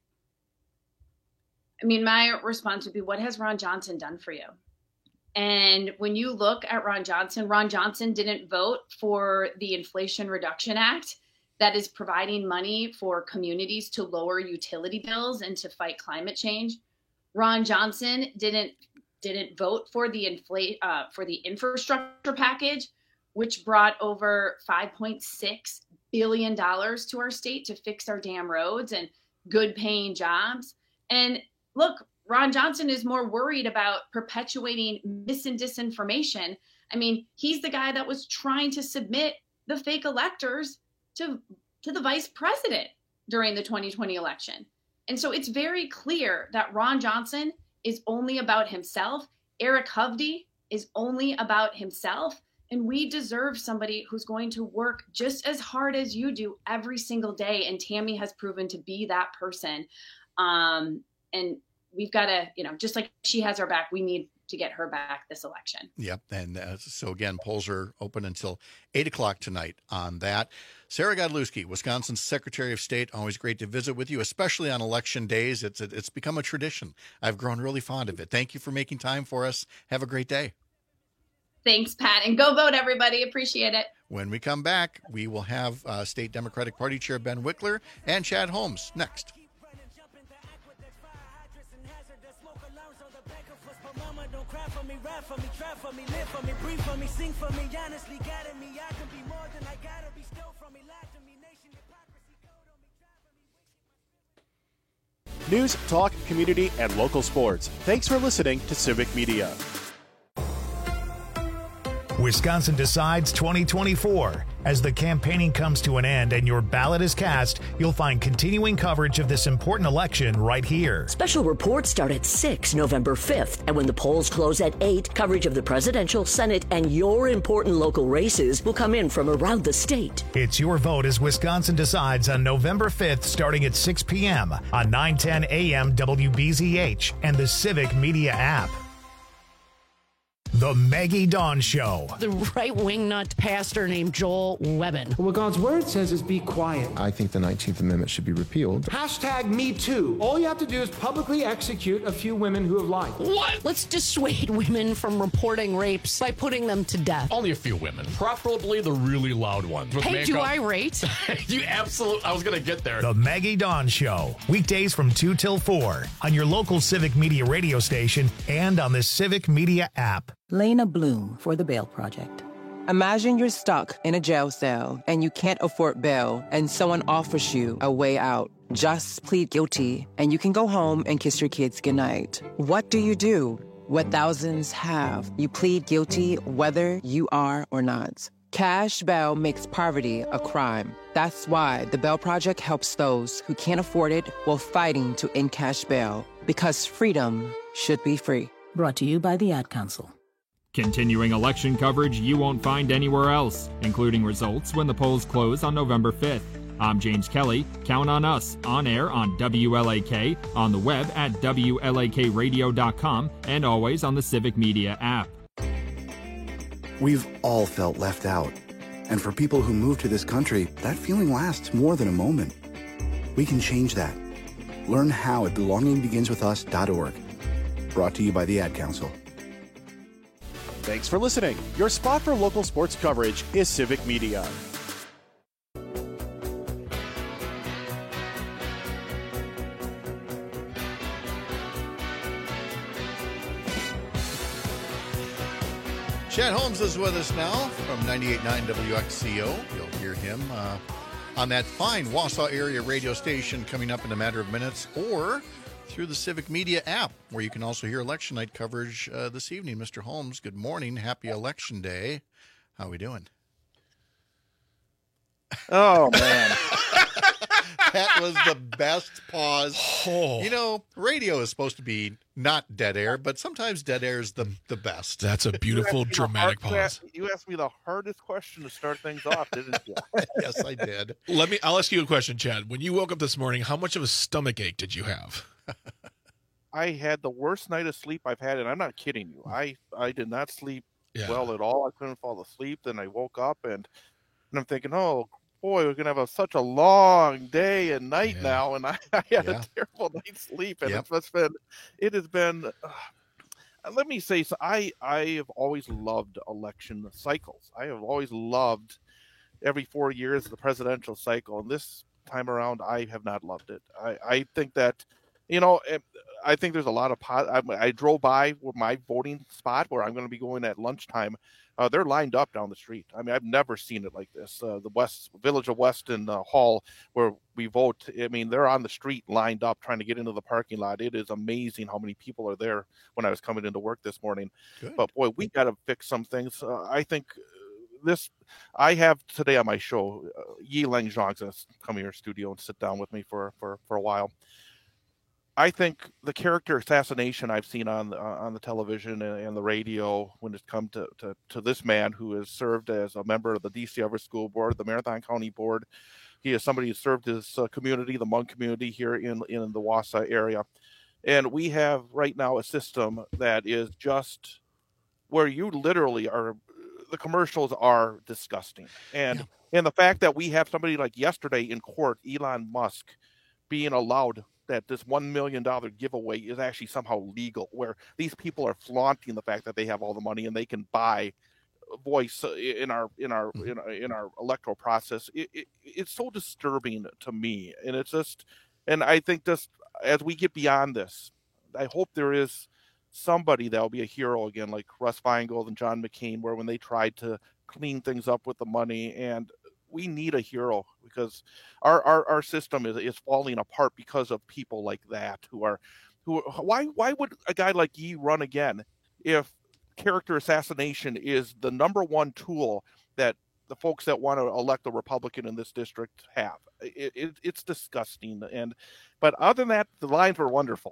I mean, my response would be, what has Ron Johnson done for you? And when you look at Ron Johnson, Ron Johnson didn't vote for the Inflation Reduction Act that is providing money for communities to lower utility bills and to fight climate change. Ron Johnson didn't didn't vote for the inflate uh, for the infrastructure package, which brought over five point six billion dollars to our state to fix our damn roads and good paying jobs. And look, Ron Johnson is more worried about perpetuating mis and disinformation. I mean, he's the guy that was trying to submit the fake electors to, to the vice president during the twenty twenty election. And so it's very clear that Ron Johnson is only about himself. Eric Hovde is only about himself. And we deserve somebody who's going to work just as hard as you do every single day. And Tammy has proven to be that person. Um, and we've got to, you know, just like she has our back, we need to get her back this election. Yep. And uh, so again, polls are open until eight o'clock tonight on that. Sarah Godlewski, Wisconsin's Secretary of State, always great to visit with you, especially on election days. It's, it's become a tradition. I've grown really fond of it. Thank you for making time for us. Have a great day. Thanks, Pat. And go vote, everybody. Appreciate it. When we come back, we will have uh, State Democratic Party Chair Ben Wickler and Chad Holmes next. News, talk, community, and local sports. Thanks for listening to Civic Media. Wisconsin Decides twenty twenty-four As the campaigning comes to an end and your ballot is cast, you'll find continuing coverage of this important election right here. Special reports start at six November fifth, and when the polls close at eight, coverage of the presidential, Senate, and your important local races will come in from around the state. It's Your Vote as Wisconsin Decides on November fifth, starting at six p.m. on nine ten a.m. W B Z H and the Civic Media app. The Maggie Dawn Show. The right-wing nut pastor named Joel Webbin. What God's word says is be quiet. I think the nineteenth Amendment should be repealed. Hashtag Me Too. All you have to do is publicly execute a few women who have lied. What? Let's dissuade women from reporting rapes by putting them to death. Only a few women, preferably the really loud ones. With hey, makeup. do I rate? You absolutely, I was going to get there. The Maggie Dawn Show. Weekdays from two till four on your local Civic Media radio station and on the Civic Media app. Lena Bloom for the Bail Project. Imagine you're stuck in a jail cell and you can't afford bail and someone offers you a way out. Just plead guilty and you can go home and kiss your kids goodnight. What do you do? What thousands have. You plead guilty whether you are or not. Cash bail makes poverty a crime. That's why the Bail Project helps those who can't afford it while fighting to end cash bail. Because freedom should be free. Brought to you by the Ad Council. Continuing election coverage you won't find anywhere else, including results when the polls close on November fifth. I'm James Kelly. Count on us on air on W L A K, on the web at W L A K radio dot com, and always on the Civic Media app. We've all felt left out. And for people who move to this country, that feeling lasts more than a moment. We can change that. Learn how at belonging begins with us dot org. Brought to you by the Ad Council. Thanks for listening. Your spot for local sports coverage is Civic Media. Chad Holmes is with us now from ninety-eight point nine W X C O. You'll hear him uh, on that fine Wausau area radio station coming up in a matter of minutes, or through the Civic Media app, where you can also hear election night coverage uh, this evening. Mister Holmes, good morning. Happy Election Day. How are we doing? Oh, man. That was the best pause. Oh. You know, radio is supposed to be not dead air, but sometimes dead air is the, the best. That's a beautiful, dramatic hard, pause. You asked me the hardest question to start things off, didn't you? Yes, I did. Let me. I'll ask you a question, Chad. When you woke up this morning, how much of a stomach ache did you have? I had the worst night of sleep I've had, and I'm not kidding you. I, I did not sleep Yeah. well at all. I couldn't fall asleep. Then I woke up, and, and I'm thinking, oh, boy, we're going to have a, such a long day and night Yeah. now. And I, I had Yeah. a terrible night's sleep. And Yep. it's just been, it has been, uh, let me say, so I, I have always loved election cycles. I have always loved every four years the presidential cycle. And this time around, I have not loved it. I, I think that, you know, I think there's a lot of pot. I, I drove by my voting spot where I'm going to be going at lunchtime. Uh, they're lined up down the street. I mean, I've never seen it like this. Uh, the West Village of Weston uh, Hall, where we vote. I mean, they're on the street lined up trying to get into the parking lot. It is amazing how many people are there when I was coming into work this morning. Good. But boy, we got to fix some things. Uh, I think this. I have today on my show, uh, Yi Lang Zhang's going to come here studio and sit down with me for for for a while. I think the character assassination I've seen on the, on the television and, and the radio when it's come to, to, to this man who has served as a member of the D C Everett School Board, the Marathon County Board. He is somebody who served his uh, community, the Hmong community here in, in the Wausau area. And we have right now a system that is just where you literally are, the commercials are disgusting. And, yeah. and the fact that we have somebody like yesterday in court, Elon Musk, being allowed that this one million dollars giveaway is actually somehow legal, where these people are flaunting the fact that they have all the money and they can buy voice in our in our in our, in our electoral process. It, it, it's so disturbing to me, and it's just, and I think just as we get beyond this, I hope there is somebody that will be a hero again, like Russ Feingold and John McCain, where when they tried to clean things up with the money. And we need a hero, because our, our, our system is, is falling apart because of people like that who are, who, why, why would a guy like Yi run again if character assassination is the number one tool that the folks that want to elect a Republican in this district have. It, it, it's disgusting. And but other than that, the lines were wonderful.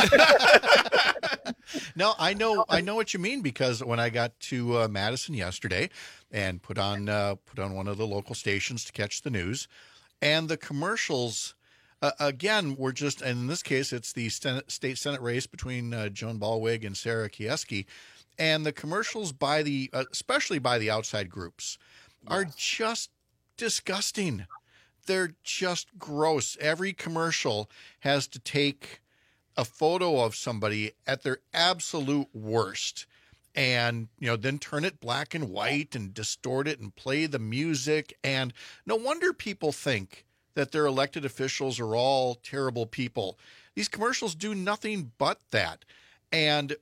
No, I know, I know what you mean, because when I got to uh, Madison yesterday and put on uh, put on one of the local stations to catch the news, and the commercials uh, again were just, and in this case, it's the Senate, state Senate race between uh, Joan Ballweg and Sarah Kieski, and the commercials by the, uh, especially by the outside groups, are yes. just disgusting. They're just gross. Every commercial has to take a photo of somebody at their absolute worst and, you know, then turn it black and white and distort it and play the music. And no wonder people think that their elected officials are all terrible people. These commercials do nothing but that. And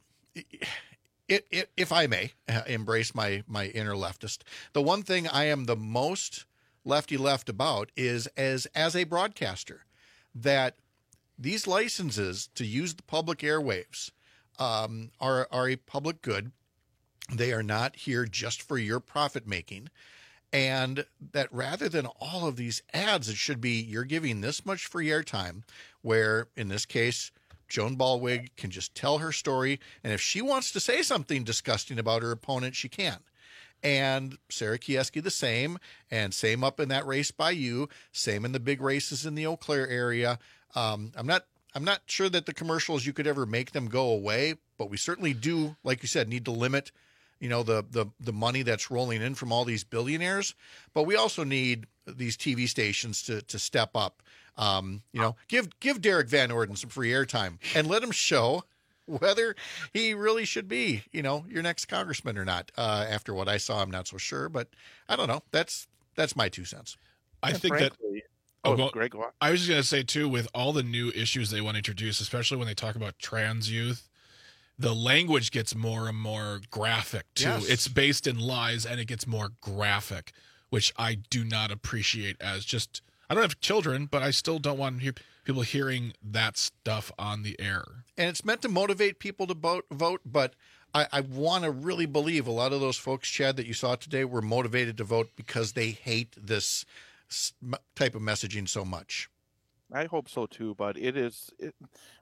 it, it, if I may embrace my, my inner leftist, the one thing I am the most lefty left about is as, as a broadcaster, that these licenses to use the public airwaves um, are, are a public good. They are not here just for your profit making. And that rather than all of these ads, it should be you're giving this much free airtime, where in this case, Joan Ballweg can just tell her story. And if she wants to say something disgusting about her opponent, she can. And Sarah Kieski the same, and same up in that race by you, same in the big races in the Eau Claire area. Um, I'm not I'm not sure that the commercials, you could ever make them go away, but we certainly do, like you said, need to limit, you know, the the the money that's rolling in from all these billionaires. But we also need these T V stations to to step up. Um, you know, give give Derek Van Orden some free airtime and let him show whether he really should be, you know, your next congressman or not. Uh, after what I saw, I'm not so sure, but I don't know. That's that's my two cents. I and think frankly, that. Oh, go, Greg, go on. I was just going to say, too, with all the new issues they want to introduce, especially when they talk about trans youth, the language gets more and more graphic, too. Yes. It's based in lies, and it gets more graphic, which I do not appreciate as just, I don't have children, but I still don't want hear, people hearing that stuff on the air. And it's meant to motivate people to vote, vote but I, I want to really believe a lot of those folks, Chad, that you saw today were motivated to vote because they hate this type of messaging so much. I hope so too, but it is. It,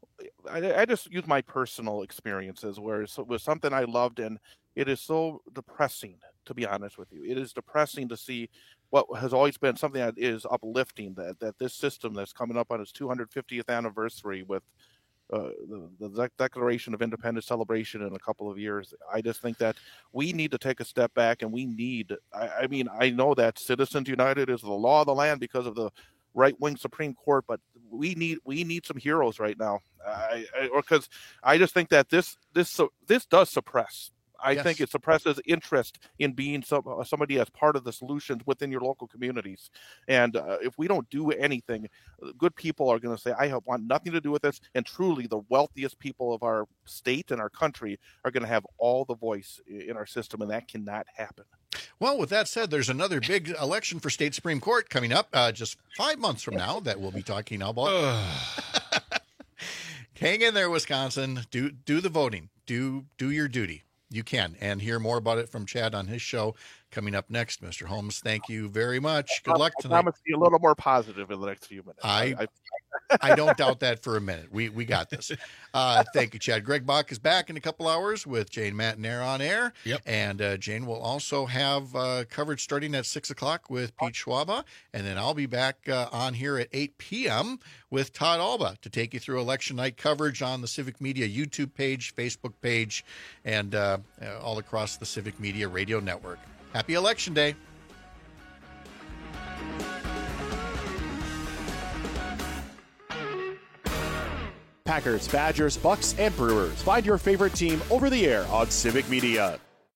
I, I just use my personal experiences where it was something I loved, and it is so depressing, to be honest with you. It is depressing to see what has always been something that is uplifting. That that this system that's coming up on its two hundred fiftieth anniversary with uh, the, the Declaration of Independence celebration in a couple of years. I just think that we need to take a step back, and we need. I, I mean, I know that Citizens United is the law of the land because of the right-wing Supreme Court, but we need we need some heroes right now. I, I, or because I just think that this this this does suppress. I yes. think it suppresses interest in being some, somebody as part of the solutions within your local communities. And uh, if we don't do anything, good people are going to say, I have, want nothing to do with this. And truly, the wealthiest people of our state and our country are going to have all the voice in our system, and that cannot happen. Well, with that said, there's another big election for state Supreme Court coming up uh, just five months from now that we'll be talking about. Hang in there, Wisconsin. Do do the voting. Do do your duty. You can, and hear more about it from Chad on his show coming up next. Mister Holmes, thank you very much. Good luck tonight. I promise to be a little more positive in the next few minutes. I I, I don't doubt that for a minute. We we got this. Uh, thank you, Chad. Greg Bach is back in a couple hours with Jane Matanair on air. Yep. And uh, Jane will also have uh, coverage starting at six o'clock with Pete Schwaba. And then I'll be back uh, on here at eight p.m. with Todd Alba to take you through election night coverage on the Civic Media YouTube page, Facebook page, and uh, all across the Civic Media Radio Network. Happy Election Day. Packers, Badgers, Bucks, and Brewers. Find your favorite team over the air on Civic Media.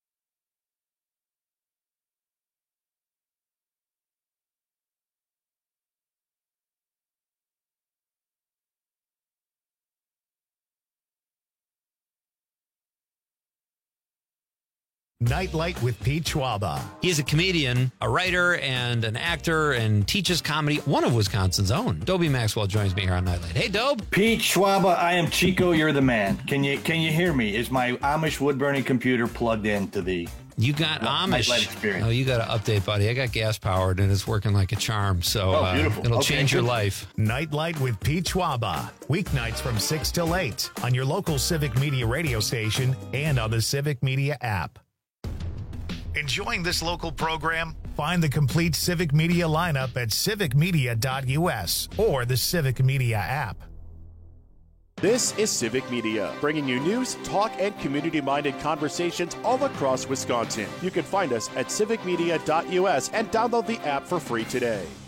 Nightlight with Pete Schwaba. He is a comedian, a writer, and an actor, and teaches comedy. One of Wisconsin's own. Dobie Maxwell joins me here on Nightlight. Hey, Dobe. Pete Schwaba, I am Chico. You're the man. Can you can you hear me? Is my Amish wood burning computer plugged into the You got no, Amish. Nightlight experience. Oh, you got to update, buddy. I got gas powered and it's working like a charm. So oh, uh, beautiful. it'll okay, change good. your life. Nightlight with Pete Schwaba. Weeknights from six till eight on your local Civic Media radio station and on the Civic Media app. Enjoying this local program? Find the complete Civic Media lineup at civic media dot u s or the Civic Media app. This is Civic Media, bringing you news, talk, and community-minded conversations all across Wisconsin. You can find us at civic media dot u s and download the app for free today.